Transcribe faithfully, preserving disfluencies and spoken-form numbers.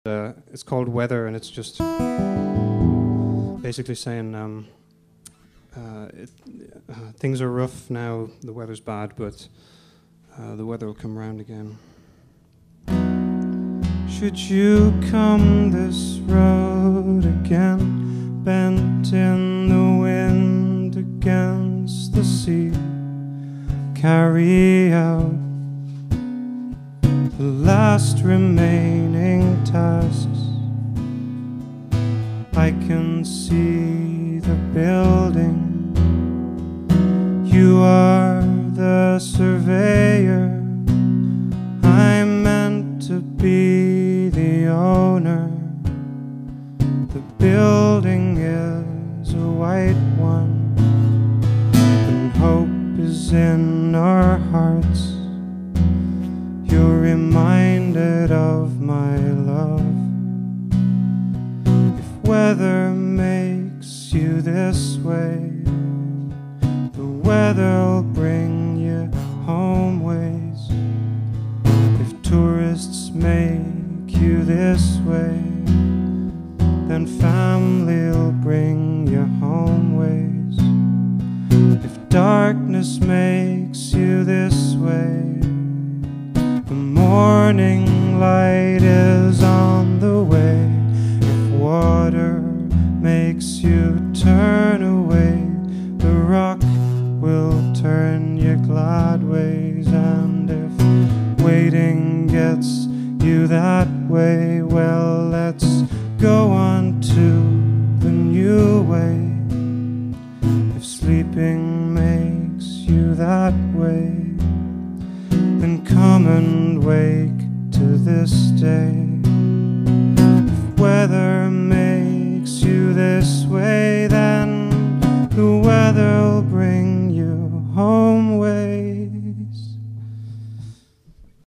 Uh, it's called Weather, and it's just basically saying um, uh, it, uh, things are rough now, the weather's bad, but uh, the weather will come round again. Should you come this road again, bent in the wind against the sea, carry out the last remaining tasks. I can see the building. You are the surveyor. I'm meant to be the owner. The building is a white one, and hope is in our hearts. You're reminded of my love. If weather makes you this way, the weather'll bring you home ways. If tourists make you this way, then family'll bring you home ways. If darkness makes you this way, the morning light is on the way. If water makes you turn away, the rock will turn you glad ways. And if waiting gets you that way, well, let's go on to the new way. If sleeping makes you that way, then come and wake to this day. If weather makes you this way, then the weather'll bring you home ways.